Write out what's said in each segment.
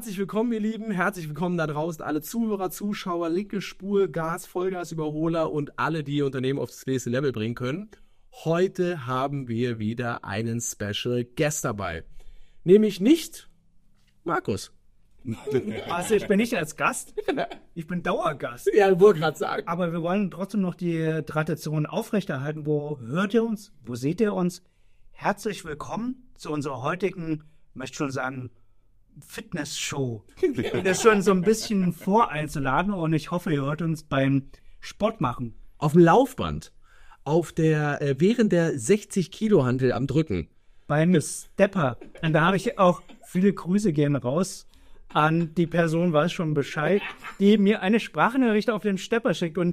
Herzlich willkommen, ihr Lieben. Herzlich willkommen da draußen, alle Zuhörer, Zuschauer, linke Spur, Gas, Vollgas, Überholer und alle, die ihr Unternehmen auf das nächste Level bringen können. Heute haben wir wieder einen Special Guest dabei. Nämlich nicht Markus. Also ich bin nicht als Gast, ich bin Dauergast. Ja, ich wollte gerade sagen. Aber wir wollen trotzdem noch die Tradition aufrechterhalten. Wo hört ihr uns? Wo seht ihr uns? Herzlich willkommen zu unserer heutigen, ich möchte schon sagen, Fitness-Show. Das ist schon so ein bisschen voreinzuladen und ich hoffe, ihr hört uns beim Sport machen. Auf dem Laufband, während der 60-Kilo-Hantel am Drücken. Beim Stepper. Und da habe ich auch viele Grüße gehen raus an die Person, weiß schon Bescheid, die mir eine Sprachnachricht auf den Stepper schickt und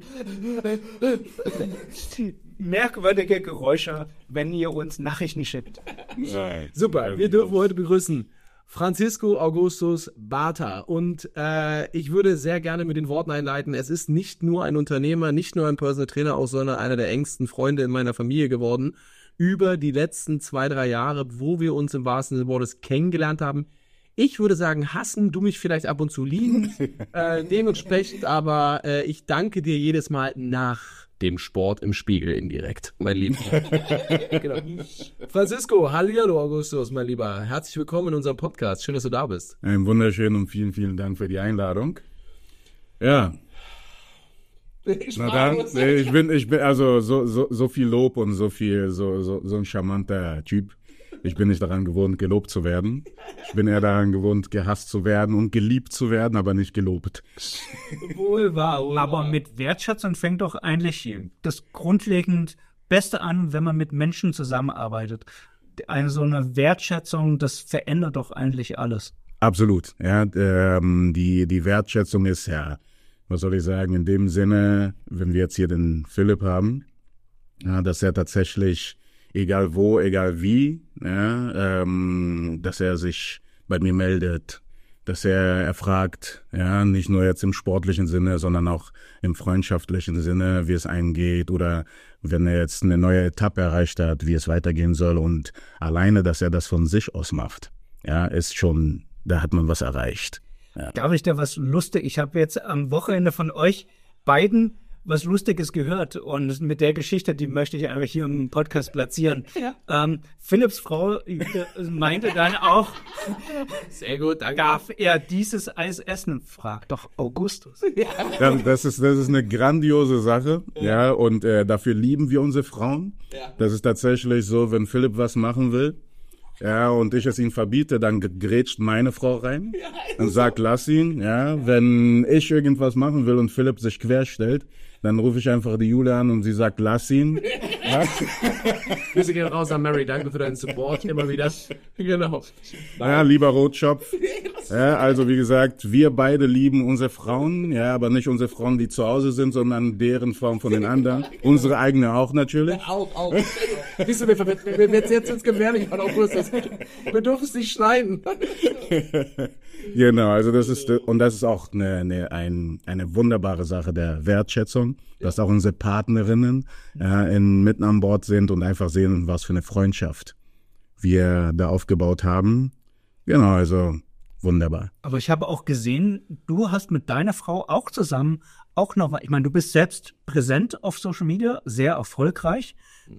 merkwürdige Geräusche, wenn ihr uns Nachrichten schickt. Super, wir dürfen heute begrüßen Francisco Augustus Bata und ich würde sehr gerne mit den Worten einleiten, es ist nicht nur ein Unternehmer, nicht nur ein Personal Trainer, auch sondern einer der engsten Freunde in meiner Familie geworden, über die letzten 2-3 Jahre, wo wir uns im wahrsten Sinne des Wortes kennengelernt haben. Ich würde sagen, hassen, du mich vielleicht ab und zu lieben, dementsprechend, aber ich danke dir jedes Mal nach dem Sport im Spiegel indirekt, mein Lieber. Genau. Francisco, hallo Augustus, mein Lieber. Herzlich willkommen in unserem Podcast. Schön, dass du da bist. Ein wunderschön und vielen, vielen Dank für die Einladung. Ja. Na dann, ich bin also so viel Lob und so ein charmanter Typ. Ich bin nicht daran gewohnt, gelobt zu werden. Ich bin eher daran gewohnt, gehasst zu werden und geliebt zu werden, aber nicht gelobt. Wohl wahr. Aber mit Wertschätzung fängt doch eigentlich das grundlegend Beste an, wenn man mit Menschen zusammenarbeitet. So eine Wertschätzung, das verändert doch eigentlich alles. Absolut. Ja, die Wertschätzung ist ja, was soll ich sagen, in dem Sinne, wenn wir jetzt hier den Philipp haben, ja, dass er tatsächlich egal wo, egal wie, ja, dass er sich bei mir meldet, dass er fragt, ja, nicht nur jetzt im sportlichen Sinne, sondern auch im freundschaftlichen Sinne, wie es eingeht oder wenn er jetzt eine neue Etappe erreicht hat, wie es weitergehen soll und alleine, dass er das von sich aus macht, ja, ist schon, da hat man was erreicht. Ja. Darf ich da was lustig? Ich habe jetzt am Wochenende von euch beiden was Lustiges gehört und mit der Geschichte, die möchte ich einfach hier im Podcast platzieren. Ja. Philipps Frau meinte dann auch, sehr gut, danke. Darf er dieses Eis essen? Fragt doch Augustus. Ja, das ist eine grandiose Sache, ja, und dafür lieben wir unsere Frauen. Ja. Das ist tatsächlich so, wenn Philipp was machen will, ja, und ich es ihm verbiete, dann grätscht meine Frau rein und sagt, lass ihn, ja. Wenn ich irgendwas machen will und Philipp sich querstellt, dann rufe ich einfach die Julia an und sie sagt, lass ihn. Ja. Grüße gehen raus an Mary, danke für deinen Support, immer wieder. Genau. Ja, lieber Rotschopf. Ja, also wie gesagt, wir beide lieben unsere Frauen, ja, aber nicht unsere Frauen, die zu Hause sind, sondern deren Frauen von den anderen. Unsere eigene auch natürlich. Auch. Siehst du, jetzt wird's gefährlich von Augustus. Wir dürfen es nicht schneiden. Genau, also das ist auch eine wunderbare Sache der Wertschätzung, dass auch unsere Partnerinnen mitten an Bord sind und einfach sehen, was für eine Freundschaft wir da aufgebaut haben. Genau, also wunderbar. Aber ich habe auch gesehen, du hast mit deiner Frau auch zusammen ich meine, du bist selbst präsent auf Social Media, sehr erfolgreich,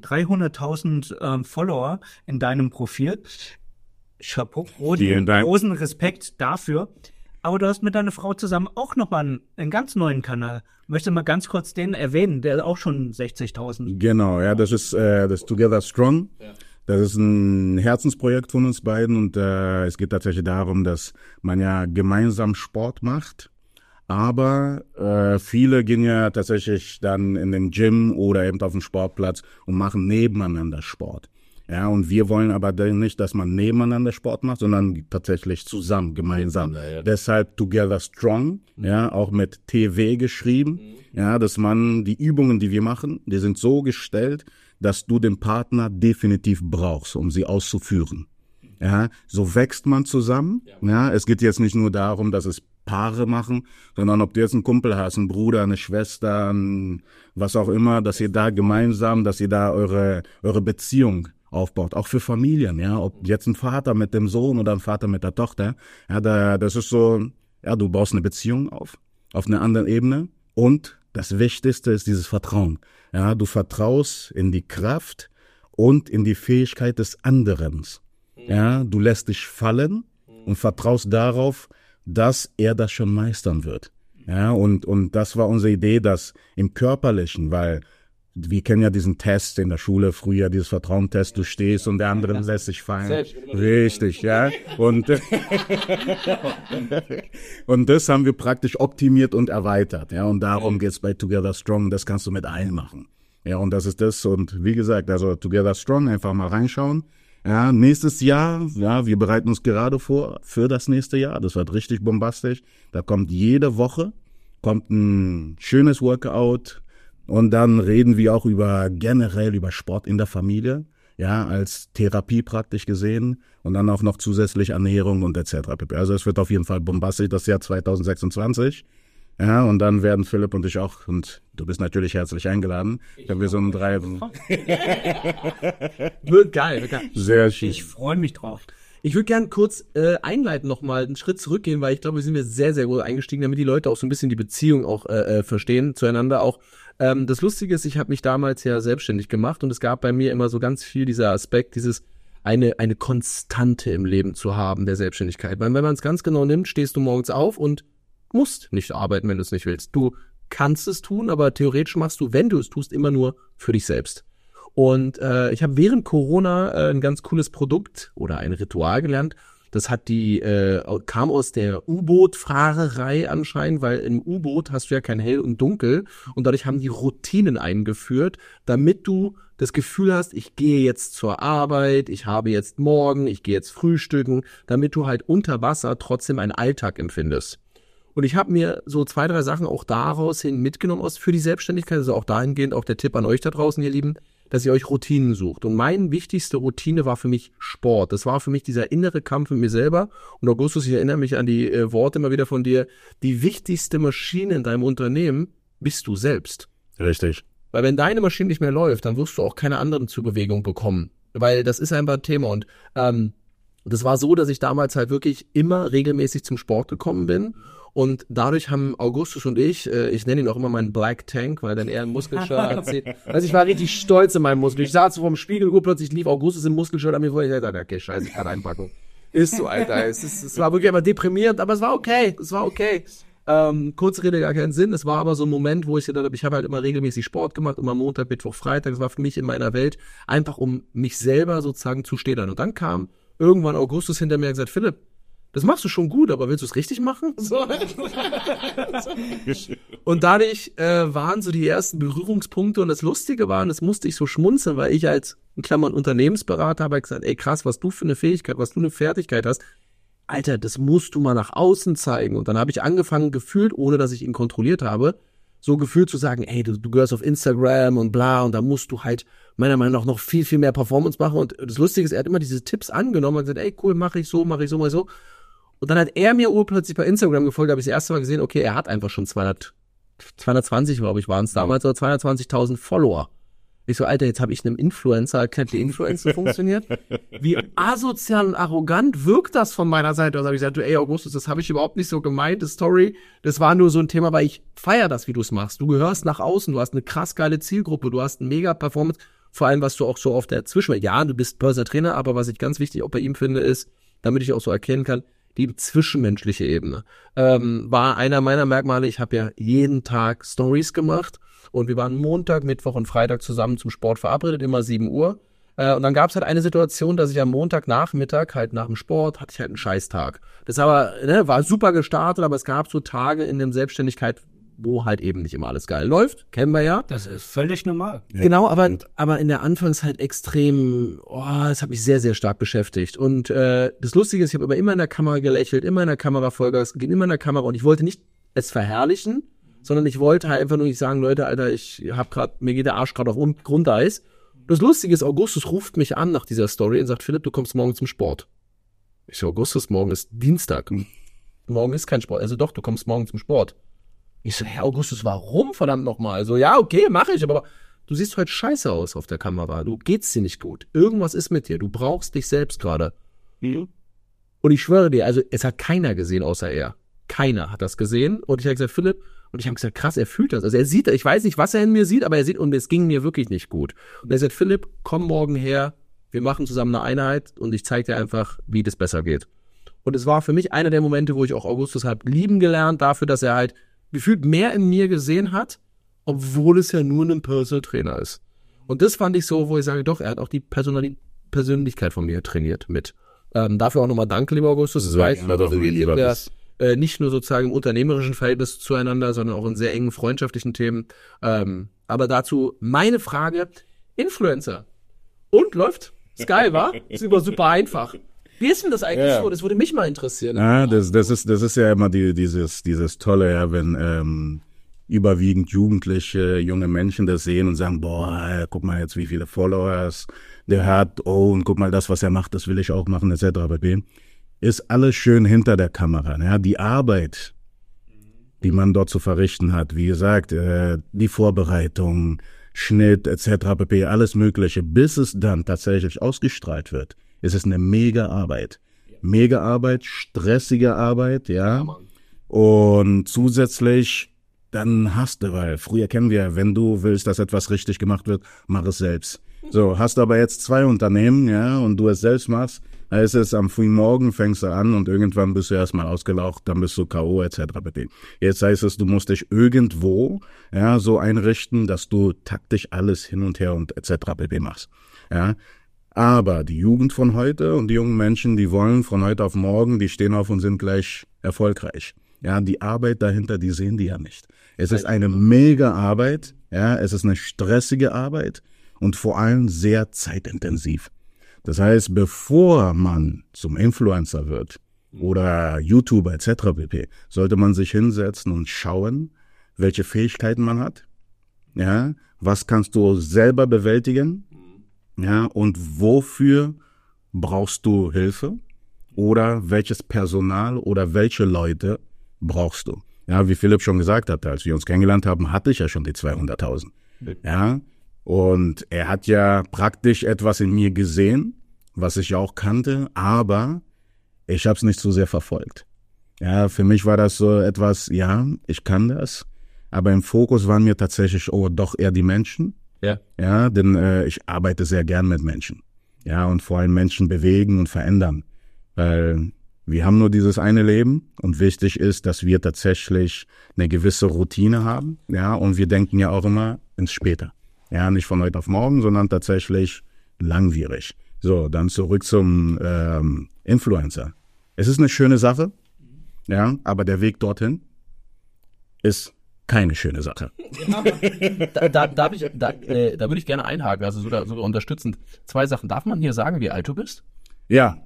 300.000 Follower in deinem Profil. Chapeau, großen Respekt dafür. Aber du hast mit deiner Frau zusammen auch nochmal einen ganz neuen Kanal. Möchtest du mal ganz kurz den erwähnen, der auch schon 60.000. Genau, ja, das ist das Together Strong. Ja. Das ist ein Herzensprojekt von uns beiden und es geht tatsächlich darum, dass man ja gemeinsam Sport macht. Aber viele gehen ja tatsächlich dann in den Gym oder eben auf den Sportplatz und machen nebeneinander Sport. Ja, und wir wollen aber nicht, dass man nebeneinander Sport macht, sondern tatsächlich zusammen, gemeinsam. Ja. Deshalb Together Strong, ja, auch mit TW geschrieben, ja, dass man die Übungen, die wir machen, die sind so gestellt, dass du den Partner definitiv brauchst, um sie auszuführen. Ja, so wächst man zusammen. Ja, es geht jetzt nicht nur darum, dass es Paare machen, sondern ob du jetzt einen Kumpel hast, einen Bruder, eine Schwester, was auch immer, dass ihr da gemeinsam, dass ihr da eure Beziehung aufbaut, auch für Familien, ja, ob jetzt ein Vater mit dem Sohn oder ein Vater mit der Tochter, ja, das ist so, ja, du baust eine Beziehung auf einer anderen Ebene und das Wichtigste ist dieses Vertrauen, ja, du vertraust in die Kraft und in die Fähigkeit des anderen, ja, du lässt dich fallen und vertraust darauf, dass er das schon meistern wird, ja, und das war unsere Idee, dass im Körperlichen, weil wir kennen ja diesen Test in der Schule früher, dieses Vertrauenstest, du stehst und der andere lässt sich fallen. Richtig, ja. Und das haben wir praktisch optimiert und erweitert, ja. Und darum geht's bei Together Strong, das kannst du mit allen machen. Ja, und das ist das. Und wie gesagt, also Together Strong, einfach mal reinschauen. Ja, nächstes Jahr, ja, wir bereiten uns gerade vor für das nächste Jahr. Das wird richtig bombastisch. Da kommt jede Woche, ein schönes Workout. Und dann reden wir auch generell über Sport in der Familie, ja, als Therapie praktisch gesehen und dann auch noch zusätzlich Ernährung und etc. Also es wird auf jeden Fall bombastisch, das Jahr 2026. Ja, und dann werden Philipp und ich auch, und du bist natürlich herzlich eingeladen, wenn wir so einen Wird geil. Sehr schön. Ich freue mich drauf. Ich würde gern kurz einleiten, nochmal einen Schritt zurückgehen, weil ich glaube, wir sind sehr, sehr gut eingestiegen, damit die Leute auch so ein bisschen die Beziehung auch verstehen zueinander auch. Das Lustige ist, ich habe mich damals ja selbstständig gemacht und es gab bei mir immer so ganz viel dieser Aspekt, dieses eine Konstante im Leben zu haben der Selbstständigkeit. Weil wenn man es ganz genau nimmt, stehst du morgens auf und musst nicht arbeiten, wenn du es nicht willst. Du kannst es tun, aber theoretisch machst du, wenn du es tust, immer nur für dich selbst. Und ich habe während Corona ein ganz cooles Produkt oder ein Ritual gelernt. Das kam aus der U-Boot-Fahrerei anscheinend, weil im U-Boot hast du ja kein Hell und Dunkel und dadurch haben die Routinen eingeführt, damit du das Gefühl hast, ich gehe jetzt zur Arbeit, ich habe jetzt morgen, ich gehe jetzt frühstücken, damit du halt unter Wasser trotzdem einen Alltag empfindest. Und ich habe mir so 2, 3 Sachen auch daraus hin mitgenommen für die Selbstständigkeit, also auch dahingehend auch der Tipp an euch da draußen, ihr Lieben, dass ihr euch Routinen sucht. Und meine wichtigste Routine war für mich Sport. Das war für mich dieser innere Kampf mit mir selber. Und Augustus, ich erinnere mich an die Worte immer wieder von dir. Die wichtigste Maschine in deinem Unternehmen bist du selbst. Richtig. Weil wenn deine Maschine nicht mehr läuft, dann wirst du auch keine anderen zur Bewegung bekommen. Weil das ist einfach ein Thema. Und das war so, dass ich damals halt wirklich immer regelmäßig zum Sport gekommen bin. Und dadurch haben Augustus und ich nenne ihn auch immer meinen Black Tank, weil dann er ein Muskelshirt anzieht. Also ich war richtig stolz in meinem Muskel. Ich saß so vorm Spiegel, plötzlich lief Augustus im Muskelshirt an mir vor. Ich dachte, okay, scheiße, ich kann einpacken. Ist so, Alter. Es war wirklich immer deprimierend, aber es war okay. Kurze Rede, gar keinen Sinn. Es war aber so ein Moment, wo ich gedacht habe, ich habe halt immer regelmäßig Sport gemacht, immer Montag, Mittwoch, Freitag. Das war für mich in meiner Welt einfach, um mich selber sozusagen zu städern. Und dann kam irgendwann Augustus hinter mir und gesagt, Philipp, das machst du schon gut, aber willst du es richtig machen? So. Und dadurch waren so die ersten Berührungspunkte und das Lustige war, und das musste ich so schmunzeln, weil ich als, in Klammern, Unternehmensberater habe gesagt, ey krass, was du für eine Fähigkeit, was du eine Fertigkeit hast, Alter, das musst du mal nach außen zeigen. Und dann habe ich angefangen, gefühlt, ohne dass ich ihn kontrolliert habe, so gefühlt zu sagen, ey, du gehörst auf Instagram und bla, und da musst du halt meiner Meinung nach noch viel, viel mehr Performance machen. Und das Lustige ist, er hat immer diese Tipps angenommen und gesagt, ey, cool, mach ich so. Und dann hat er mir urplötzlich bei Instagram gefolgt, da habe ich das erste Mal gesehen, okay, er hat einfach schon 220, glaube ich, waren es damals, oder 220.000 Follower. Ich so, Alter, jetzt habe ich einem Influencer erklärt, wie Influencer funktioniert. Wie asozial und arrogant wirkt das von meiner Seite? Also habe ich gesagt, du, ey, Augustus, das habe ich überhaupt nicht so gemeint, das Story. Das war nur so ein Thema, weil ich feiere das, wie du es machst. Du gehörst nach außen, du hast eine krass geile Zielgruppe, du hast eine mega Performance, vor allem, was du auch so auf der Zwischenwelt, ja, du bist Personal Trainer, aber was ich ganz wichtig auch bei ihm finde, ist, damit ich auch so erkennen kann, die zwischenmenschliche Ebene. War einer meiner Merkmale, ich habe ja jeden Tag Stories gemacht und wir waren Montag, Mittwoch und Freitag zusammen zum Sport verabredet, immer 7 Uhr. Und dann gab es halt eine Situation, dass ich am Montagnachmittag, halt nach dem Sport, hatte ich halt einen Scheißtag. Das aber, war super gestartet, aber es gab so Tage in der Selbstständigkeit, wo halt eben nicht immer alles geil läuft. Kennen wir ja. Das ist völlig normal. Genau, aber in der Anfangszeit extrem, es hat mich sehr, sehr stark beschäftigt. Und das Lustige ist, ich habe immer in der Kamera gelächelt, immer in der Kamera Vollgas, immer in der Kamera. Und ich wollte nicht es verherrlichen, sondern ich wollte halt einfach nur nicht sagen, Leute, Alter, mir geht der Arsch gerade auf Grundeis. Das Lustige ist, Augustus ruft mich an nach dieser Story und sagt, Philipp, du kommst morgen zum Sport. Ich so, Augustus, morgen ist Dienstag. Morgen ist kein Sport. Also doch, du kommst morgen zum Sport. Ich so, Herr Augustus, warum verdammt nochmal? Also ja, okay, mache ich, aber du siehst heute scheiße aus auf der Kamera, du geht's dir nicht gut, irgendwas ist mit dir, du brauchst dich selbst gerade. Und ich schwöre dir, also es hat keiner gesehen, außer er. Keiner hat das gesehen. Und ich habe gesagt, Philipp, und ich habe gesagt, krass, er fühlt das. Also er sieht, ich weiß nicht, was er in mir sieht, aber er sieht, und es ging mir wirklich nicht gut. Und er sagt, Philipp, komm morgen her, wir machen zusammen eine Einheit und ich zeige dir einfach, wie das besser geht. Und es war für mich einer der Momente, wo ich auch Augustus halt lieben gelernt, dafür, dass er halt gefühlt mehr in mir gesehen hat, obwohl es ja nur ein Personal Trainer ist. Und das fand ich so, wo ich sage, doch, er hat auch die Persönlichkeit von mir trainiert mit. Dafür auch nochmal danke, lieber Augustus. Das weiß nicht nur sozusagen im unternehmerischen Verhältnis zueinander, sondern auch in sehr engen freundschaftlichen Themen. Aber dazu meine Frage, Influencer. Und läuft? Ist geil, wa? Ist super einfach. Wie ist denn das eigentlich so? Das würde mich mal interessieren. Ja, das ist ja immer dieses Tolle, ja, wenn überwiegend Jugendliche, junge Menschen das sehen und sagen, boah, guck mal jetzt, wie viele Followers der hat, oh, und guck mal, das, was er macht, das will ich auch machen, etc. Ist alles schön hinter der Kamera. Ja, die Arbeit, die man dort zu verrichten hat, wie gesagt, die Vorbereitung, Schnitt, etc. pp., alles Mögliche, bis es dann tatsächlich ausgestrahlt wird, ist es eine mega Arbeit. Mega Arbeit, stressige Arbeit, ja. Und zusätzlich dann hast du, weil früher kennen wir, wenn du willst, dass etwas richtig gemacht wird, mach es selbst. So, hast du aber jetzt 2 Unternehmen, ja, und du es selbst machst, heißt es, am frühen Morgen fängst du an und irgendwann bist du erstmal ausgelaucht, dann bist du K.O. etc. Jetzt heißt es, du musst dich irgendwo, ja, so einrichten, dass du taktisch alles hin und her und etc. machst, ja. Aber die Jugend von heute und die jungen Menschen, die wollen von heute auf morgen, die stehen auf und sind gleich erfolgreich. Ja, die Arbeit dahinter, die sehen die ja nicht. Es ist eine mega Arbeit, ja, es ist eine stressige Arbeit und vor allem sehr zeitintensiv. Das heißt, bevor man zum Influencer wird oder YouTuber etc. pp., sollte man sich hinsetzen und schauen, welche Fähigkeiten man hat, ja, was kannst du selber bewältigen, ja, und wofür brauchst du Hilfe oder welches Personal oder welche Leute brauchst du. Ja, wie Philipp schon gesagt hat, als wir uns kennengelernt haben, hatte ich ja schon die 200.000. Ja, und er hat ja praktisch etwas in mir gesehen, was ich auch kannte, aber ich habe es nicht so sehr verfolgt. Ja, für mich war das so etwas, ja, ich kann das, aber im Fokus waren mir tatsächlich doch eher die Menschen. Ja. Ja, denn ich arbeite sehr gern mit Menschen. Ja, und vor allem Menschen bewegen und verändern, weil wir haben nur dieses eine Leben und wichtig ist, dass wir tatsächlich eine gewisse Routine haben, ja, und wir denken ja auch immer ins Später. Ja, nicht von heute auf morgen, sondern tatsächlich langwierig. So, dann zurück zum Influencer. Es ist eine schöne Sache, ja, aber der Weg dorthin ist keine schöne Sache. Da würde ich gerne einhaken, also sogar unterstützend. 2 Sachen. Darf man hier sagen, wie alt du bist? Ja.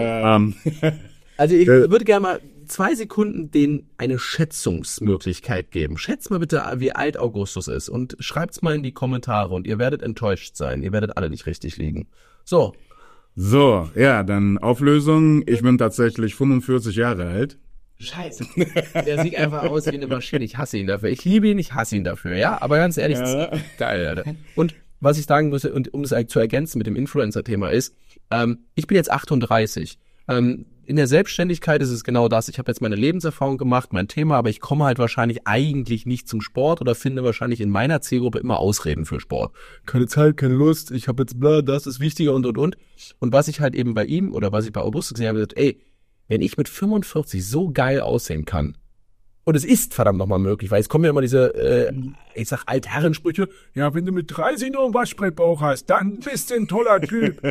Also ich würde gerne mal 2 Sekunden denen eine Schätzungsmöglichkeit geben. Schätzt mal bitte, wie alt Augustus ist und schreibt's mal in die Kommentare und ihr werdet enttäuscht sein. Ihr werdet alle nicht richtig liegen. So, ja, dann Auflösung. Ich bin tatsächlich 45 Jahre alt. Scheiße. Der sieht einfach aus wie eine Maschine. Ich hasse ihn dafür. Ich liebe ihn, ich hasse ihn dafür. Ja, aber ganz ehrlich, geil, Alter. Und was ich sagen muss, und um es zu ergänzen mit dem Influencer-Thema ist, ich bin jetzt 38. In der Selbstständigkeit ist es genau das. Ich habe jetzt meine Lebenserfahrung gemacht, mein Thema, aber ich komme halt wahrscheinlich eigentlich nicht zum Sport oder finde wahrscheinlich in meiner Zielgruppe immer Ausreden für Sport. Keine Zeit, keine Lust, ich habe jetzt das ist wichtiger und. Und was ich halt eben bei ihm oder was ich bei Augustus gesehen habe, ist, wenn ich mit 45 so geil aussehen kann, und es ist verdammt nochmal möglich, weil es kommen ja immer diese, ich sag Altherrensprüche, ja, wenn du mit 30 noch einen Waschbrettbauch hast, dann bist du ein toller Typ.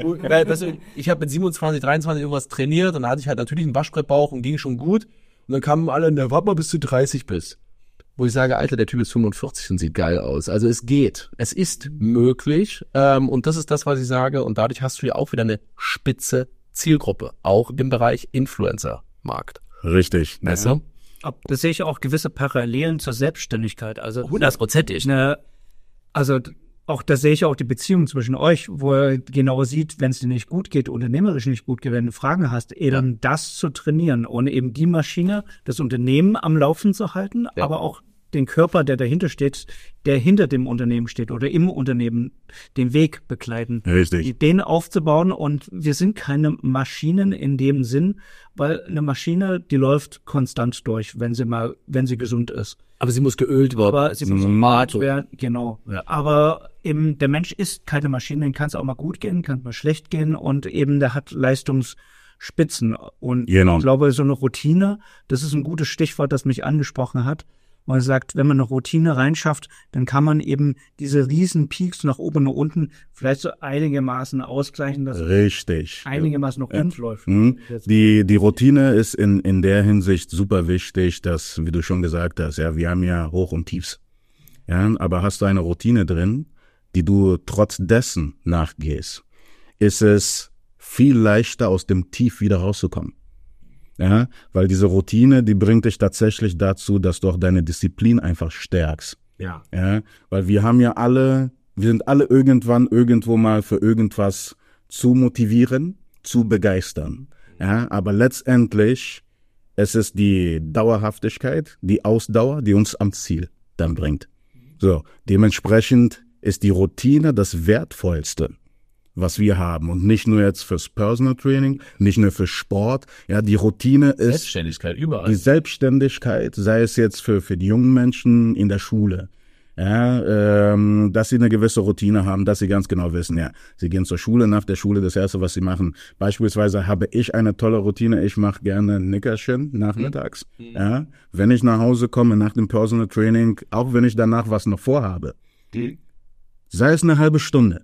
Ich habe mit 27, 23 irgendwas trainiert und da hatte ich halt natürlich einen Waschbrettbauch und ging schon gut. Und dann kamen alle, warte mal, bis du 30 bist. Wo ich sage, Alter, der Typ ist 45 und sieht geil aus. Also es geht. Es ist möglich. Und das ist das, was ich sage. Und dadurch hast du ja auch wieder eine spitze Zielgruppe, auch im Bereich Influencer-Markt. Richtig. Weißt du? Das sehe ich auch gewisse Parallelen zur Selbstständigkeit. Also 100%. Also auch da sehe ich auch die Beziehung zwischen euch, wo er genau sieht, wenn es dir nicht gut geht, unternehmerisch nicht gut geht, wenn du Fragen hast, dann das zu trainieren und eben die Maschine, das Unternehmen am Laufen zu halten, aber auch den Körper, der dahinter steht, der hinter dem Unternehmen steht oder im Unternehmen den Weg begleiten. Richtig. Den aufzubauen, und wir sind keine Maschinen in dem Sinn, weil eine Maschine, die läuft konstant durch, wenn sie gesund ist. Aber sie muss geölt werden. Aber sie muss smart werden, genau. Ja. Aber eben der Mensch ist keine Maschine, den kann es auch mal gut gehen, kann mal schlecht gehen, und eben der hat Leistungsspitzen. Und ich glaube, so eine Routine, das ist ein gutes Stichwort, das mich angesprochen hat. Man sagt, wenn man eine Routine reinschafft, dann kann man eben diese riesen Peaks nach oben und unten vielleicht so einigermaßen ausgleichen, dass einigermaßen noch rund läuft. Die Routine ist in der Hinsicht super wichtig, dass, wie du schon gesagt hast, ja, wir haben ja Hoch und Tiefs. Ja, aber hast du eine Routine drin, die du trotz dessen nachgehst, ist es viel leichter, aus dem Tief wieder rauszukommen. Ja, weil diese Routine, die bringt dich tatsächlich dazu, dass du auch deine Disziplin einfach stärkst. Ja. Ja, weil wir sind alle irgendwo mal für irgendwas zu motivieren, zu begeistern. Ja, aber letztendlich, es ist die Dauerhaftigkeit, die Ausdauer, die uns am Ziel dann bringt. So, dementsprechend ist die Routine das Wertvollste, was wir haben, und nicht nur jetzt fürs Personal Training, nicht nur für Sport. Ja, die Routine ist Selbstständigkeit überall. Die Selbstständigkeit, sei es jetzt für die jungen Menschen in der Schule. Ja, dass sie eine gewisse Routine haben, dass sie ganz genau wissen, ja, sie gehen zur Schule, nach der Schule das Erste, was sie machen. Beispielsweise habe ich eine tolle Routine, ich mache gerne ein Nickerchen nachmittags. Ja, wenn ich nach Hause komme nach dem Personal Training, auch wenn ich danach was noch vorhabe, sei es eine halbe Stunde,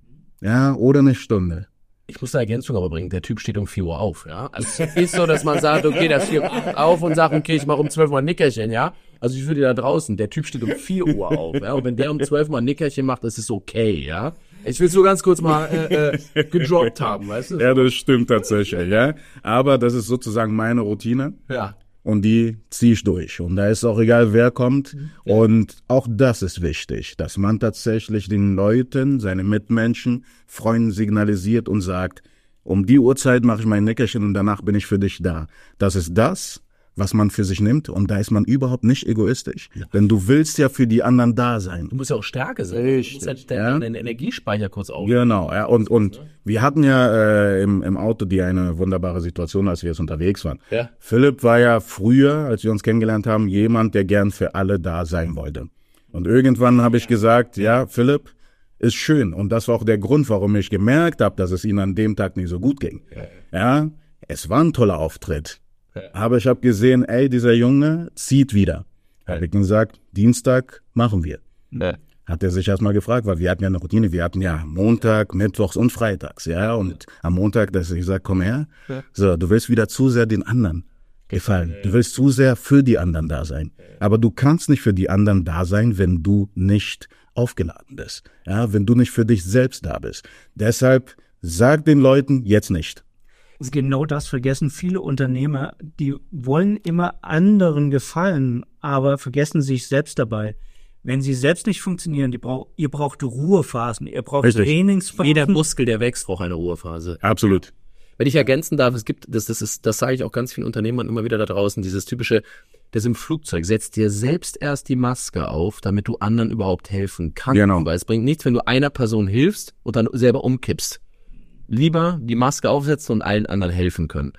ja, oder eine Stunde. Ich muss eine Ergänzung aber bringen, der Typ steht um 4 Uhr auf, ja. Also es ist so, dass man sagt, okay, der steht auf und sagt, okay, ich mache um 12 Uhr ein Nickerchen, ja. Also ich würde da draußen, der Typ steht um 4 Uhr auf, ja. Und wenn der um 12 Uhr ein Nickerchen macht, ist es okay, ja. Ich will es nur ganz kurz mal gedroppt haben, weißt du? Ja, das stimmt tatsächlich, ja. Aber das ist sozusagen meine Routine. Ja. Und die ziehe ich durch. Und da ist auch egal, wer kommt. Ja. Und auch das ist wichtig, dass man tatsächlich den Leuten, seine Mitmenschen, Freunden signalisiert und sagt, um die Uhrzeit mache ich mein Nickerchen und danach bin ich für dich da. Das ist das, was man für sich nimmt, und da ist man überhaupt nicht egoistisch. Ja. Denn du willst ja für die anderen da sein. Du musst ja auch Stärke sein. Richtig, du musst ja deinen Energiespeicher kurz aufnehmen. Genau, ja. Und wir hatten ja im Auto eine wunderbare Situation, als wir jetzt unterwegs waren. Ja. Philipp war ja früher, als wir uns kennengelernt haben, jemand, der gern für alle da sein wollte. Und irgendwann habe ich gesagt, ja, Philipp, ist schön. Und das war auch der Grund, warum ich gemerkt habe, dass es ihm an dem Tag nicht so gut ging. Ja, es war ein toller Auftritt. Aber ich habe gesehen, dieser Junge zieht wieder. Habe ich gesagt, Dienstag machen wir. Hat er sich erstmal gefragt, weil wir hatten ja eine Routine. Wir hatten ja Montag, Mittwochs und Freitags. Ja, und am Montag, dass ich gesagt, komm her. So, du willst wieder zu sehr den anderen gefallen. Du willst zu sehr für die anderen da sein. Aber du kannst nicht für die anderen da sein, wenn du nicht aufgeladen bist. Ja, wenn du nicht für dich selbst da bist. Deshalb sag den Leuten jetzt nicht. Genau das vergessen viele Unternehmer, die wollen immer anderen gefallen, aber vergessen sich selbst dabei. Wenn sie selbst nicht funktionieren, ihr braucht Ruhephasen, ihr braucht Trainingsphasen. Jeder Muskel, der wächst, braucht eine Ruhephase. Absolut. Wenn ich ergänzen darf, es gibt, das sage ich auch ganz vielen Unternehmern immer wieder da draußen, dieses typische, das im Flugzeug, setz dir selbst erst die Maske auf, damit du anderen überhaupt helfen kannst. Genau. Weil es bringt nichts, wenn du einer Person hilfst und dann selber umkippst. Lieber die Maske aufsetzen und allen anderen helfen können.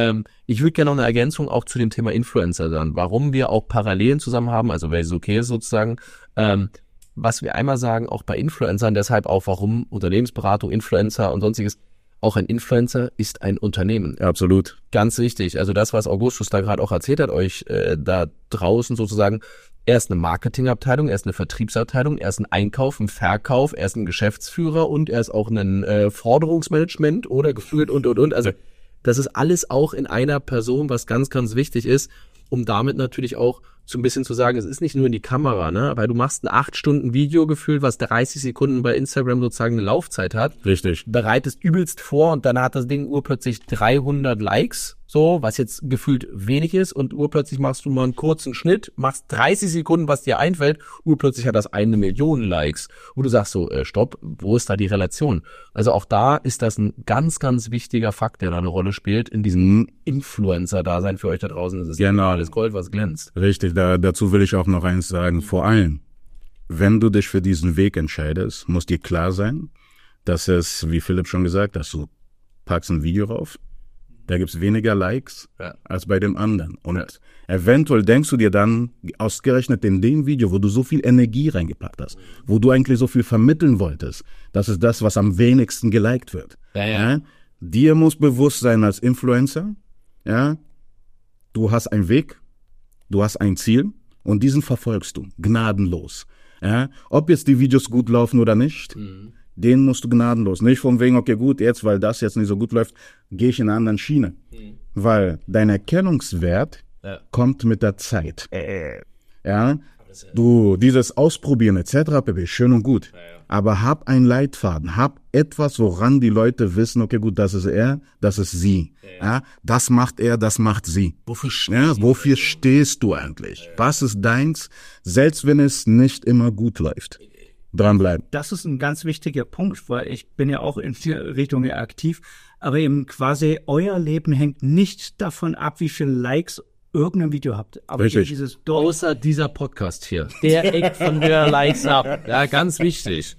Ich würde gerne noch eine Ergänzung auch zu dem Thema Influencer sagen, warum wir auch Parallelen zusammen haben, also weil es okay ist sozusagen, was wir einmal sagen, auch bei Influencern, deshalb auch warum Unternehmensberatung, Influencer und sonstiges, auch ein Influencer ist ein Unternehmen. Absolut. Ganz wichtig, also das, was Augustus da gerade auch erzählt hat, euch da draußen sozusagen, er ist eine Marketingabteilung, er ist eine Vertriebsabteilung, er ist ein Einkauf, ein Verkauf, er ist ein Geschäftsführer und er ist auch ein Forderungsmanagement oder geführt und. Also das ist alles auch in einer Person, was ganz, ganz wichtig ist, um damit natürlich auch so ein bisschen zu sagen, es ist nicht nur in die Kamera, ne, weil du machst ein 8 Stunden Video gefühlt, was 30 Sekunden bei Instagram sozusagen eine Laufzeit hat. Richtig. Bereitest übelst vor und dann hat das Ding urplötzlich 300 Likes. so, was jetzt gefühlt wenig ist und urplötzlich machst du mal einen kurzen Schnitt, machst 30 Sekunden, was dir einfällt, urplötzlich hat das 1 Million Likes, wo du sagst so, stopp, wo ist da die Relation? Also auch da ist das ein ganz, ganz wichtiger Fakt, der da eine Rolle spielt in diesem Influencer-Dasein für euch da draußen. Das ist Genau. alles Gold, was glänzt. Richtig, dazu will ich auch noch eins sagen. Vor allem, wenn du dich für diesen Weg entscheidest, muss dir klar sein, dass es, wie Philipp schon gesagt hat, du packst ein Video rauf, da gibt's weniger Likes als bei dem anderen. Und eventuell denkst du dir dann, ausgerechnet in dem Video, wo du so viel Energie reingepackt hast, wo du eigentlich so viel vermitteln wolltest, das ist das, was am wenigsten geliked wird. Ja? Dir muss bewusst sein als Influencer, ja, du hast einen Weg, du hast ein Ziel und diesen verfolgst du gnadenlos. Ja? Ob jetzt die Videos gut laufen oder nicht, den musst du gnadenlos. Nicht von wegen, okay, gut, jetzt, weil das jetzt nicht so gut läuft, gehe ich in einer anderen Schiene. Weil dein Erkennungswert kommt mit der Zeit. Ja, du, dieses Ausprobieren etc. pp. Schön und gut. Aber hab einen Leitfaden, hab etwas, woran die Leute wissen, okay, gut, das ist er, das ist sie. Ja, das macht er, das macht sie. Wofür stehst du eigentlich? Was ist deins, selbst wenn es nicht immer gut läuft? Dranbleiben. Das ist ein ganz wichtiger Punkt, weil ich bin ja auch in vier Richtungen aktiv, aber eben quasi euer Leben hängt nicht davon ab, wie viele Likes irgendein Video habt. Aber Richtig. Dieses Außer dieser Podcast hier. Der eckt von der Likes ab. Ja, ganz wichtig.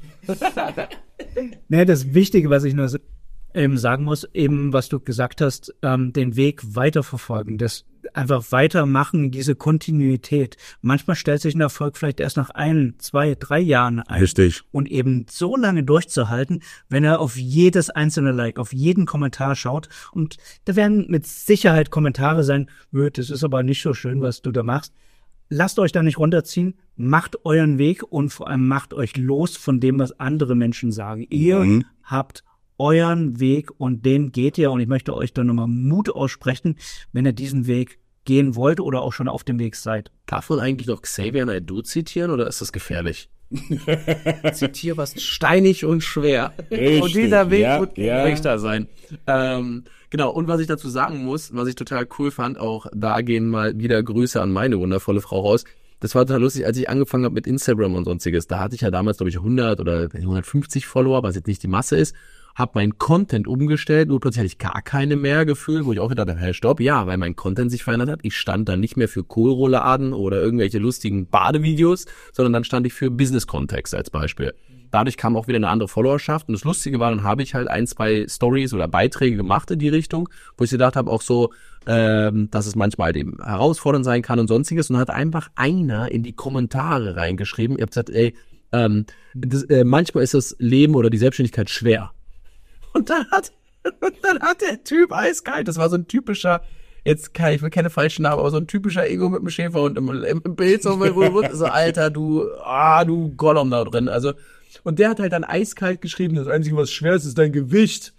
Ne, das Wichtige, was ich nur eben sagen muss, eben was du gesagt hast, den Weg weiterverfolgen, das einfach weitermachen, diese Kontinuität. Manchmal stellt sich ein Erfolg vielleicht erst nach 1, 2, 3 Jahren ein. Richtig. Und eben so lange durchzuhalten, wenn er auf jedes einzelne Like, auf jeden Kommentar schaut. Und da werden mit Sicherheit Kommentare sein, das ist aber nicht so schön, was du da machst. Lasst euch da nicht runterziehen, macht euren Weg und vor allem macht euch los von dem, was andere Menschen sagen. Ihr habt euren Weg und den geht ihr. Und ich möchte euch da nochmal Mut aussprechen, wenn ihr diesen Weg gehen wollt oder auch schon auf dem Weg seid. Darf man eigentlich noch Xavier Naidoo zitieren oder ist das gefährlich? Zitier was steinig und schwer. Richtig, Und dieser Weg ja, wird ja. Richter sein. Genau, und was ich dazu sagen muss, was ich total cool fand, auch da gehen mal wieder Grüße an meine wundervolle Frau raus. Das war total lustig, als ich angefangen habe mit Instagram und sonstiges. Da hatte ich ja damals, glaube ich, 100 oder 150 Follower, was jetzt nicht die Masse ist. Habe mein Content umgestellt, nur plötzlich hatte ich gar keine mehr gefühlt, wo ich auch gedacht habe, hey, stopp, ja, weil mein Content sich verändert hat. Ich stand dann nicht mehr für Kohlrouladen oder irgendwelche lustigen Badevideos, sondern dann stand ich für Business-Kontext als Beispiel. Dadurch kam auch wieder eine andere Followerschaft und das Lustige war, dann habe ich halt 1, 2 Stories oder Beiträge gemacht in die Richtung, wo ich gedacht habe, auch so, dass es manchmal halt eben herausfordernd sein kann und sonstiges und hat einfach einer in die Kommentare reingeschrieben, ihr habt gesagt, ey, manchmal ist das Leben oder die Selbstständigkeit schwer. Und dann hat der Typ eiskalt, das war so ein typischer, ich will keine falschen Namen, aber so ein typischer Ego mit dem Schäferhund im Bild, so Alter, du Gollum da drin, also, und der hat halt dann eiskalt geschrieben, das Einzige, was schwer ist, ist dein Gewicht.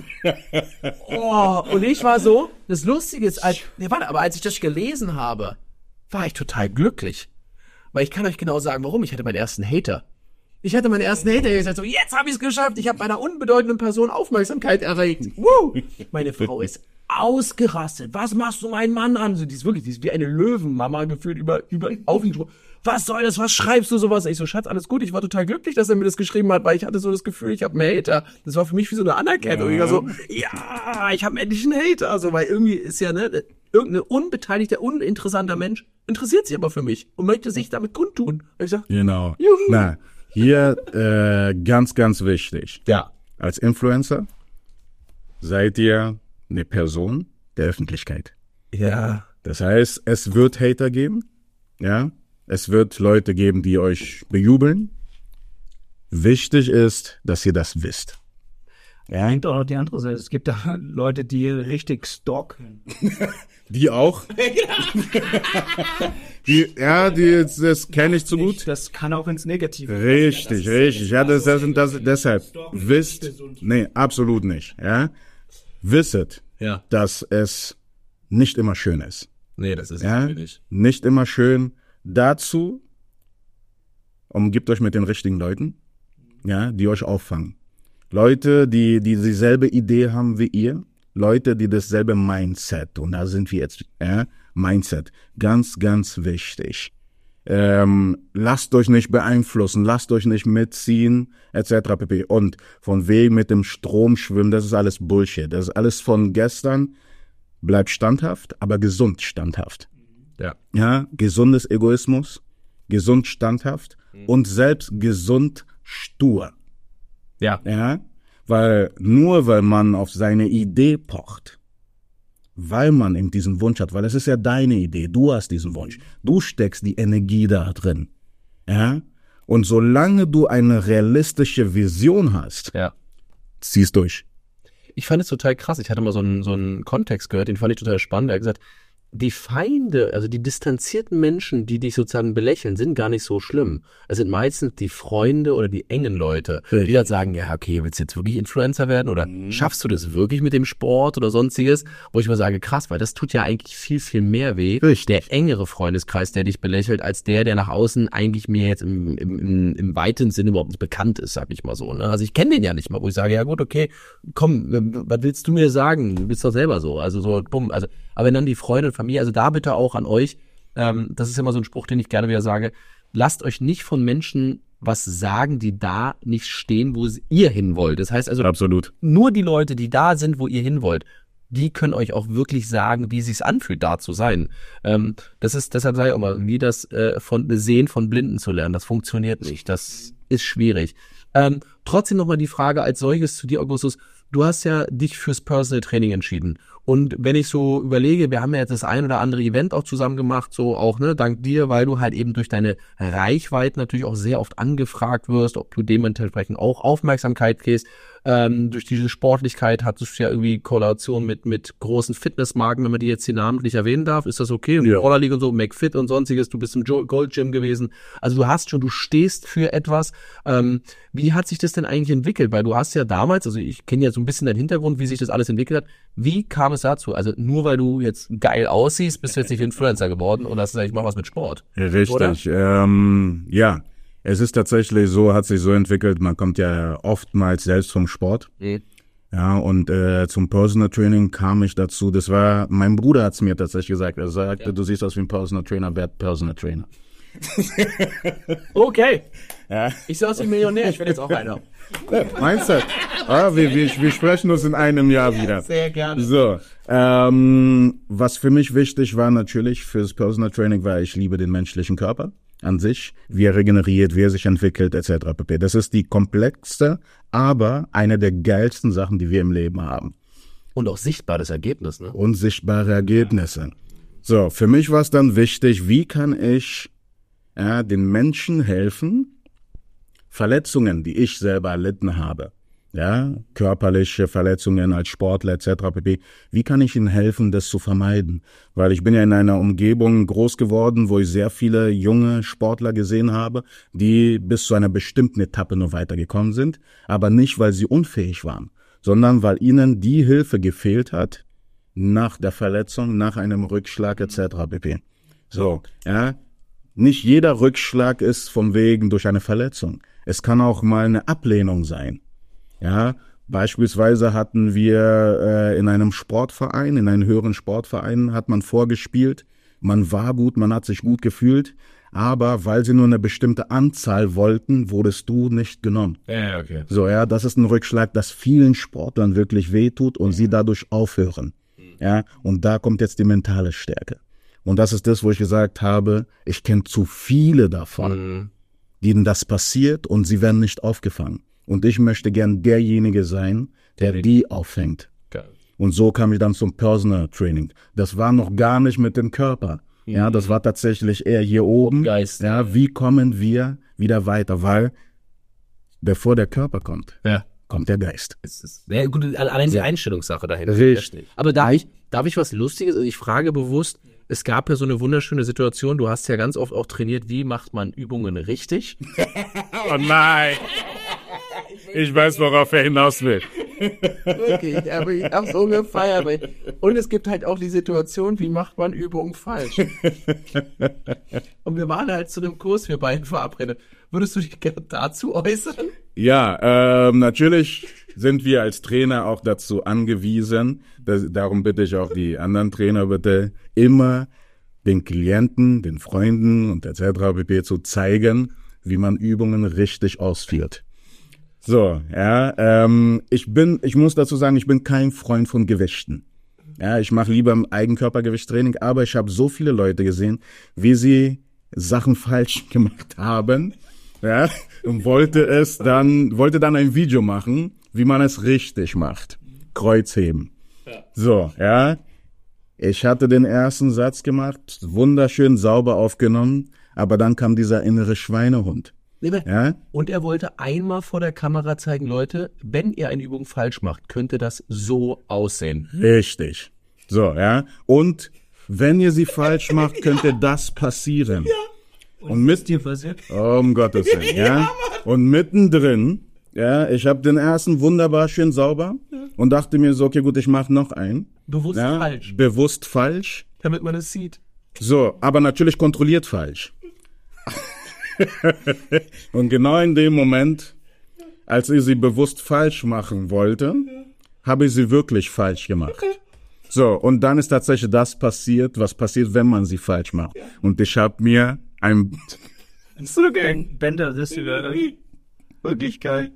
Und ich war so, das Lustige ist, als ich das gelesen habe, war ich total glücklich. Weil ich kann euch genau sagen, warum, ich hatte meinen ersten Hater. Ich hatte meinen ersten Hater, der gesagt so, jetzt habe ich es geschafft, ich habe bei einer unbedeutenden Person Aufmerksamkeit erregt. Woo! Meine Frau ist ausgerastet. Was machst du meinen Mann an? So, die ist wie eine Löwenmama gefühlt über aufgesprungen. Was soll das? Was schreibst du sowas? Ich so, Schatz, alles gut. Ich war total glücklich, dass er mir das geschrieben hat, weil ich hatte so das Gefühl, ich habe einen Hater. Das war für mich wie so eine Anerkennung. Ich war so, ja, ich habe endlich einen Hater. Also, weil irgendwie ist ja, irgendein unbeteiligter, uninteressanter Mensch interessiert sich aber für mich und möchte sich damit kundtun. Und ich sag, Genau. Juhu. Na, hier ganz, ganz wichtig. Ja. Als Influencer seid ihr eine Person der Öffentlichkeit. Ja. Das heißt, es wird Hater geben. Ja. Es wird Leute geben, die euch bejubeln. Wichtig ist, dass ihr das wisst. Ja. Hängt auch noch die andere Seite. Es gibt da Leute, die richtig stalken. Die auch? Das kenne ich zu gut. Das kann auch ins Negative. Richtig. Ja, deshalb wisst, nee, absolut nicht. Ja, wisset, Ja. dass es nicht immer schön ist. Nee, das ist Ja, nicht. nicht immer schön. Dazu umgibt euch mit den richtigen Leuten, ja, die euch auffangen. Leute, die dieselbe Idee haben wie ihr, Leute, die dasselbe Mindset, und da sind wir jetzt, Mindset, ganz, ganz wichtig. Lasst euch nicht beeinflussen, lasst euch nicht mitziehen, etc. pp. Und von wegen mit dem Strom schwimmen, das ist alles Bullshit. Das ist alles von gestern. Bleibt standhaft, aber gesund standhaft. Ja, gesundes Egoismus, gesund standhaft und selbst gesund stur. Ja. Weil man auf seine Idee pocht, weil man eben diesen Wunsch hat, weil es ist ja deine Idee, du hast diesen Wunsch, du steckst die Energie da drin, und solange du eine realistische Vision hast, zieh's durch. Ich fand es total krass, ich hatte mal so einen Kontext gehört, den fand ich total spannend, er hat gesagt, die Feinde, also die distanzierten Menschen, die dich sozusagen belächeln, sind gar nicht so schlimm. Es sind meistens die Freunde oder die engen Leute, die dann sagen, ja, okay, willst du jetzt wirklich Influencer werden oder schaffst du das wirklich mit dem Sport oder sonstiges? Wo ich mal sage, krass, weil das tut ja eigentlich viel, viel mehr weh. Richtig. Der engere Freundeskreis, der dich belächelt, als der nach außen eigentlich mir jetzt im weiten Sinne überhaupt nicht bekannt ist, sag ich mal so. Ne? Also ich kenne den ja nicht mal, wo ich sage, ja gut, okay, komm, was willst du mir sagen? Du bist doch selber so. Also so, bumm, also, aber wenn dann die Freunde und Familie, also da bitte auch an euch, das ist immer so ein Spruch, den ich gerne wieder sage, lasst euch nicht von Menschen was sagen, die da nicht stehen, wo ihr hin wollt. Das heißt also, Absolut. nur die Leute, die da sind, wo ihr hin wollt, die können euch auch wirklich sagen, wie es sich anfühlt, da zu sein. Deshalb sage ich auch mal, wie das von Sehen von Blinden zu lernen, das funktioniert nicht, das ist schwierig. Trotzdem nochmal die Frage als solches zu dir, Augustus, du hast ja dich fürs Personal Training entschieden. Und wenn ich so überlege, wir haben ja jetzt das ein oder andere Event auch zusammen gemacht, so auch, ne, dank dir, weil du halt eben durch deine Reichweite natürlich auch sehr oft angefragt wirst, ob du dementsprechend auch Aufmerksamkeit kriegst. Durch diese Sportlichkeit hattest du ja irgendwie Kollaboration mit großen Fitnessmarken, wenn man die jetzt hier namentlich erwähnen darf. Ist das okay? Und die Roller League und so, McFit und sonstiges, du bist im Gold Gym gewesen. Also du stehst für etwas. Wie hat sich das denn eigentlich entwickelt? Weil du hast ja damals, also ich kenne ja so ein bisschen deinen Hintergrund, wie sich das alles entwickelt hat. Wie kam es dazu? Also nur weil du jetzt geil aussiehst, bist du jetzt nicht Influencer geworden und hast gesagt, ich mach was mit Sport. Richtig, ja. Es ist tatsächlich so, hat sich so entwickelt, man kommt ja oftmals selbst vom Sport. Ja, und zum Personal Training kam ich dazu, mein Bruder hat es mir tatsächlich gesagt, er sagte, du siehst aus wie ein Personal Trainer, werd Personal Trainer. Okay. Ja. Ich sehe aus wie ein Millionär, ich werde jetzt auch einer. Mindset. Wir sprechen uns in einem Jahr wieder. Sehr gerne. So, was für mich wichtig war natürlich fürs Personal Training, weil ich liebe den menschlichen Körper an sich, wie er regeneriert, wie er sich entwickelt, etc. pp. Das ist die komplexste, aber eine der geilsten Sachen, die wir im Leben haben. Und auch sichtbares Ergebnis, ne? Und sichtbare Ergebnisse. So, für mich war es dann wichtig, wie kann ich den Menschen helfen, Verletzungen, die ich selber erlitten habe, körperliche Verletzungen als Sportler etc. pp. Wie kann ich ihnen helfen, das zu vermeiden? Weil ich bin ja in einer Umgebung groß geworden, wo ich sehr viele junge Sportler gesehen habe, die bis zu einer bestimmten Etappe nur weitergekommen sind, aber nicht, weil sie unfähig waren, sondern weil ihnen die Hilfe gefehlt hat nach der Verletzung, nach einem Rückschlag etc. pp. So, nicht jeder Rückschlag ist von wegen durch eine Verletzung. Es kann auch mal eine Ablehnung sein. Ja, beispielsweise hatten wir in einem Sportverein, in einem höheren Sportverein hat man vorgespielt, man war gut, man hat sich gut gefühlt, aber weil sie nur eine bestimmte Anzahl wollten, wurdest du nicht genommen. Ja, okay. So, das ist ein Rückschlag, das vielen Sportlern wirklich wehtut und sie dadurch aufhören. Ja, und da kommt jetzt die mentale Stärke. Und das ist das, wo ich gesagt habe, ich kenne zu viele davon, denen das passiert und sie werden nicht aufgefangen. Und ich möchte gern derjenige sein, der die auffängt. Geil. Und so kam ich dann zum Personal Training. Das war noch gar nicht mit dem Körper. Ja, das war tatsächlich eher hier oben. Geist. Ja, wie kommen wir wieder weiter? Weil bevor der Körper kommt, kommt der Geist. Es ist sehr gut, allein die Einstellungssache dahinter. Richtig. Aber darf ich was Lustiges? Also ich frage bewusst, es gab ja so eine wunderschöne Situation, du hast ja ganz oft auch trainiert, wie macht man Übungen richtig? Oh nein! Ich weiß, worauf er hinaus will. Wirklich, aber ich habe so gefeiert. Und es gibt halt auch die Situation, wie macht man Übungen falsch? Und wir waren halt zu einem Kurs, wir beiden verabredet. Würdest du dich gerne dazu äußern? Ja, natürlich sind wir als Trainer auch dazu angewiesen, darum bitte ich auch die anderen Trainer bitte, immer den Klienten, den Freunden und etc. pp. Zu zeigen, wie man Übungen richtig ausführt. So, ja, ich muss dazu sagen, ich bin kein Freund von Gewichten. Ja, ich mache lieber Eigenkörpergewichttraining, aber ich habe so viele Leute gesehen, wie sie Sachen falsch gemacht haben, ja, und wollte dann ein Video machen, wie man es richtig macht. Kreuzheben. Ja. So, ja. Ich hatte den ersten Satz gemacht, wunderschön sauber aufgenommen, aber dann kam dieser innere Schweinehund. Ja? Und er wollte einmal vor der Kamera zeigen, Leute, wenn ihr eine Übung falsch macht, könnte das so aussehen. Richtig. So, ja. Und wenn ihr sie falsch macht, könnte das passieren. Ja. Und mit dir passiert? Um Gottes Willen, ja. Und mittendrin, ja, ich habe den ersten wunderbar schön sauber und dachte mir so, okay, gut, ich mache noch einen. Bewusst falsch. Bewusst falsch. Damit man es sieht. So, aber natürlich kontrolliert falsch. Und genau in dem Moment, als ich sie bewusst falsch machen wollte, habe ich sie wirklich falsch gemacht. So, und dann ist tatsächlich das passiert, was passiert, wenn man sie falsch macht. Und ich habe mir ein Wirklich geil.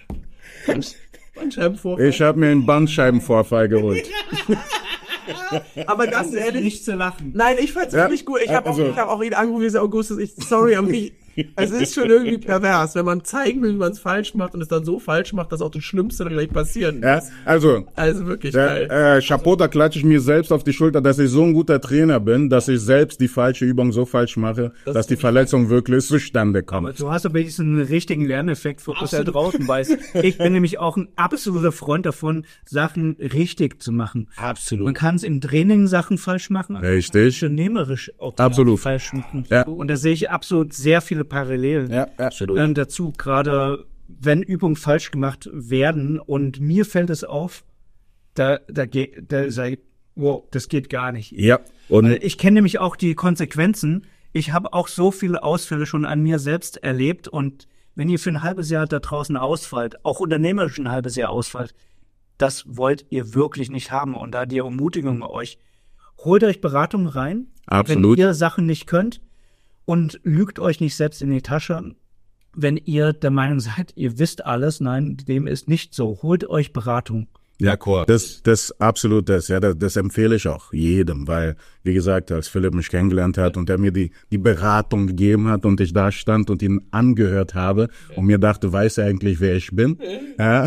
Ich habe mir einen Bandscheibenvorfall geholt. Aber ganz ehrlich, nicht zu lachen. Nein, ich fand's wirklich gut. Ich habe auch ihn angerufen, Augustus, sorry an mich. Es ist schon irgendwie pervers, wenn man zeigen will, wie man es falsch macht und es dann so falsch macht, dass auch das Schlimmste dann gleich passieren muss. Ja, also wirklich geil. Chapeau, da klatsche ich mir selbst auf die Schulter, dass ich so ein guter Trainer bin, dass ich selbst die falsche Übung so falsch mache, dass die Verletzung wirklich zustande kommt. Aber du hast aber wenigstens einen richtigen Lerneffekt, für was er draußen weiß. Ich bin nämlich auch ein absoluter Freund davon, Sachen richtig zu machen. Absolut. Man kann es im Training Sachen falsch machen. Richtig. Unternehmerisch auch absolut falsch machen. Ja. Und da sehe ich absolut sehr viele Parallelen dazu, gerade wenn Übungen falsch gemacht werden. Und mir fällt es auf, da sage ich, wow, das geht gar nicht. Ja. Und ich kenne nämlich auch die Konsequenzen. Ich habe auch so viele Ausfälle schon an mir selbst erlebt. Und wenn ihr für ein halbes Jahr da draußen ausfallt, auch unternehmerisch ein halbes Jahr ausfallt, das wollt ihr wirklich nicht haben. Und da die Ermutigung bei euch, holt euch Beratung rein, absolut, wenn ihr Sachen nicht könnt, und lügt euch nicht selbst in die Tasche, wenn ihr der Meinung seid, ihr wisst alles. Nein, dem ist nicht so. Holt euch Beratung. Ja, das absolut das empfehle ich auch jedem, weil, wie gesagt, als Philipp mich kennengelernt hat und er mir die Beratung gegeben hat und ich da stand und ihn angehört habe und mir dachte, weiß er eigentlich, wer ich bin? Ja.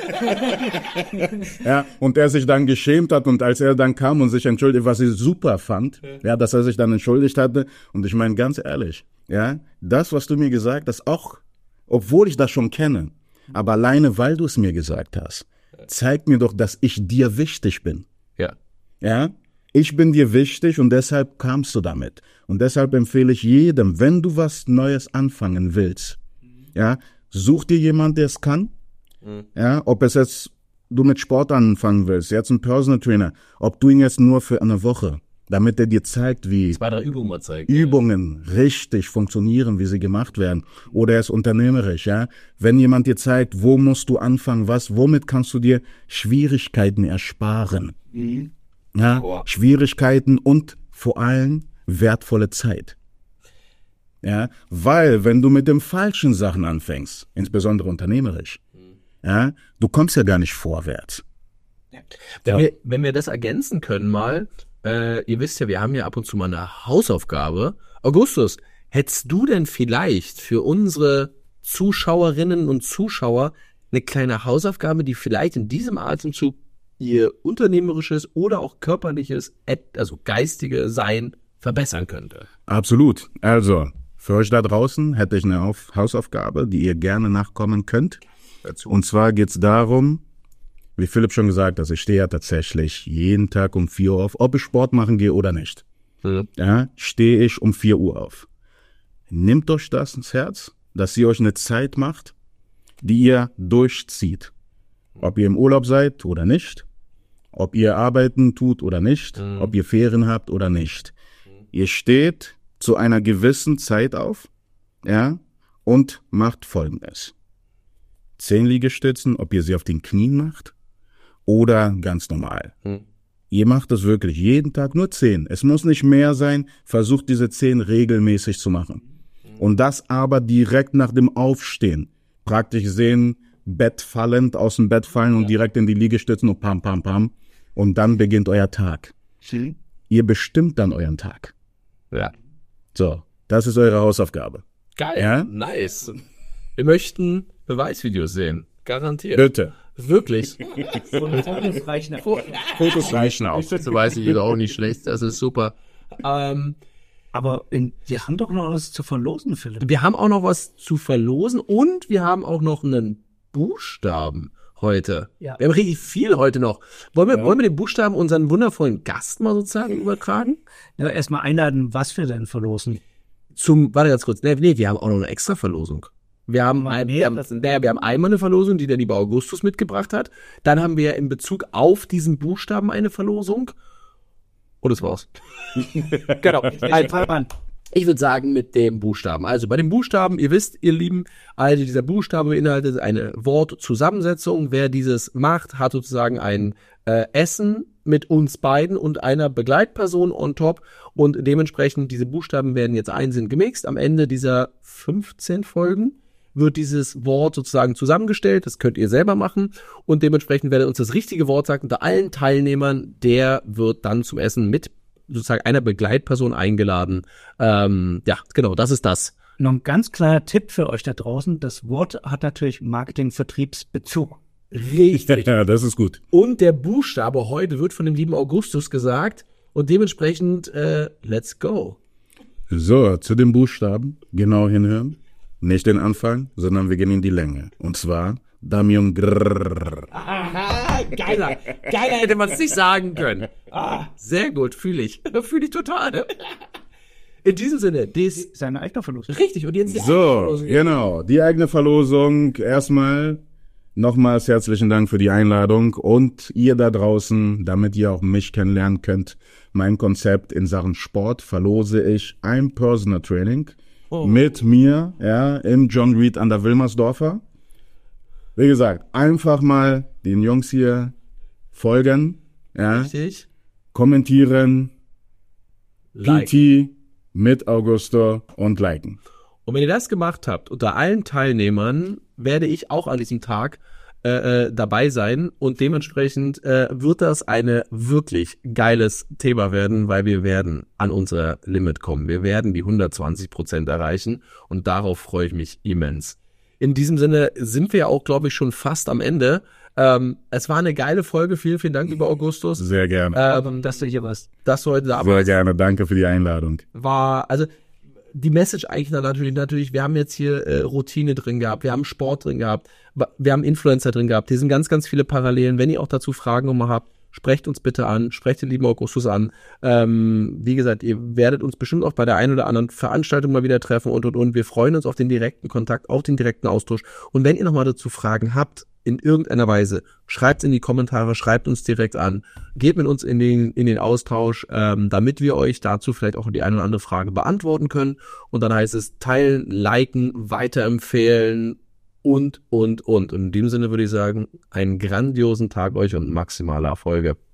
Ja, und er sich dann geschämt hat und als er dann kam und sich entschuldigt, was ich super fand, ja, dass er sich dann entschuldigt hatte und ich meine, ganz ehrlich, ja, das, was du mir gesagt hast, auch, obwohl ich das schon kenne, aber alleine, weil du es mir gesagt hast, zeigt mir doch, dass ich dir wichtig bin. Ja. Ja? Ich bin dir wichtig und deshalb kamst du damit. Und deshalb empfehle ich jedem, wenn du was Neues anfangen willst, ja, such dir jemanden, der es kann. Ja, ob es jetzt du mit Sport anfangen willst, jetzt ein Personal Trainer, ob du ihn jetzt nur für eine Woche, damit er dir zeigt, wie 2-3 Übungen mal zeigt, Übungen richtig funktionieren, wie sie gemacht werden. Oder er ist unternehmerisch, ja. Wenn jemand dir zeigt, wo musst du anfangen, womit kannst du dir Schwierigkeiten ersparen. Ja, Schwierigkeiten und vor allem wertvolle Zeit. Ja, weil wenn du mit den falschen Sachen anfängst, insbesondere unternehmerisch, ja, du kommst ja gar nicht vorwärts. Wenn wir das ergänzen können mal, ihr wisst ja, wir haben ja ab und zu mal eine Hausaufgabe. Augustus, hättest du denn vielleicht für unsere Zuschauerinnen und Zuschauer eine kleine Hausaufgabe, die vielleicht in diesem Atemzug ihr unternehmerisches oder auch körperliches, also geistige Sein verbessern könnte? Absolut. Also, für euch da draußen hätte ich eine Hausaufgabe, die ihr gerne nachkommen könnt. Und zwar geht's darum, wie Philipp schon gesagt hat, ich stehe ja tatsächlich jeden Tag um 4 Uhr auf, ob ich Sport machen gehe oder nicht. Ja, stehe ich um 4 Uhr auf. Nehmt euch das ins Herz, dass ihr euch eine Zeit macht, die ihr durchzieht. Ob ihr im Urlaub seid oder nicht, ob ihr arbeiten tut oder nicht, ob ihr Ferien habt oder nicht. Ihr steht zu einer gewissen Zeit auf, ja, und macht Folgendes. 10 Liegestützen, ob ihr sie auf den Knien macht oder ganz normal. Ihr macht das wirklich jeden Tag nur 10. Es muss nicht mehr sein. Versucht diese 10 regelmäßig zu machen. Und das aber direkt nach dem Aufstehen. Praktisch sehen, Bett fallend, aus dem Bett fallen und direkt in die Liegestützen und pam, pam, pam. Und dann beginnt euer Tag. Ihr bestimmt dann euren Tag. Ja. So, das ist eure Hausaufgabe. Geil. Ja? Nice. Wir möchten Beweisvideos sehen. Garantiert. Bitte. Wirklich. Fotos reichen auch. So weiß ich auch nicht schlecht. Das ist super. Aber wir haben doch noch was zu verlosen, Philipp. Wir haben auch noch was zu verlosen und wir haben auch noch einen Buchstaben heute. Ja. Wir haben richtig viel heute noch. Wollen wir den Buchstaben unseren wundervollen Gast mal sozusagen übertragen? Ja, erstmal einladen, was wir denn verlosen. Warte ganz kurz. Nee, wir haben auch noch eine extra Verlosung. Wir haben einmal eine Verlosung, die der liebe Augustus mitgebracht hat. Dann haben wir in Bezug auf diesen Buchstaben eine Verlosung. Und das war's. Genau. Ich würde sagen mit dem Buchstaben. Also bei dem Buchstaben, ihr wisst, ihr Lieben, also dieser Buchstabe beinhaltet eine Wortzusammensetzung. Wer dieses macht, hat sozusagen ein Essen mit uns beiden und einer Begleitperson on top. Und dementsprechend, diese Buchstaben werden jetzt einzeln gemixt. Am Ende dieser 15 Folgen wird dieses Wort sozusagen zusammengestellt. Das könnt ihr selber machen. Und dementsprechend, wer uns das richtige Wort sagt, unter allen Teilnehmern, der wird dann zum Essen mit sozusagen einer Begleitperson eingeladen. Ja, genau, das ist das. Noch ein ganz kleiner Tipp für euch da draußen. Das Wort hat natürlich Marketing-Vertriebsbezug. Richtig. Ja, das ist gut. Und der Buchstabe heute wird von dem lieben Augustus gesagt. Und dementsprechend, let's go. So, zu den Buchstaben genau hinhören. Nicht den Anfang, sondern wir gehen in die Länge. Und zwar Damian Grrrr. Aha, geiler hätte man es nicht sagen können. Sehr gut, fühle ich. Fühle ich total. In diesem Sinne, Seine eigene Verlust. richtig. Und jetzt So, genau. Die eigene Verlosung. Erstmal nochmals herzlichen Dank für die Einladung und ihr da draußen, damit ihr auch mich kennenlernen könnt. Mein Konzept in Sachen Sport verlose ich ein Personal Training mit mir, ja, im John Reed an der Wilmersdorfer. Wie gesagt, einfach mal den Jungs hier folgen, ja, richtig. kommentieren, Like. PT mit Augusto und liken. Und wenn ihr das gemacht habt, unter allen Teilnehmern werde ich auch an diesem Tag dabei sein und dementsprechend wird das eine wirklich geiles Thema werden, weil wir werden an unser Limit kommen. Wir werden die 120% erreichen und darauf freue ich mich immens. In diesem Sinne sind wir auch, glaube ich, schon fast am Ende. Es war eine geile Folge. Vielen, vielen Dank, lieber Augustus. Sehr gerne. Dass du hier warst. Dass du heute da Sehr gerne. Danke für die Einladung. war, also die Message eigentlich natürlich, wir haben jetzt hier Routine drin gehabt, wir haben Sport drin gehabt, wir haben Influencer drin gehabt, hier sind ganz, ganz viele Parallelen. Wenn ihr auch dazu Fragen nochmal habt, sprecht uns bitte an, sprecht den lieben Augustus an. Wie gesagt, ihr werdet uns bestimmt auch bei der einen oder anderen Veranstaltung mal wieder treffen und. Wir freuen uns auf den direkten Kontakt, auf den direkten Austausch. Und wenn ihr nochmal dazu Fragen habt, in irgendeiner Weise, schreibt in die Kommentare, schreibt uns direkt an, geht mit uns in den Austausch, damit wir euch dazu vielleicht auch die eine oder andere Frage beantworten können. Und dann heißt es teilen, liken, weiterempfehlen und. Und in dem Sinne würde ich sagen, einen grandiosen Tag euch und maximale Erfolge.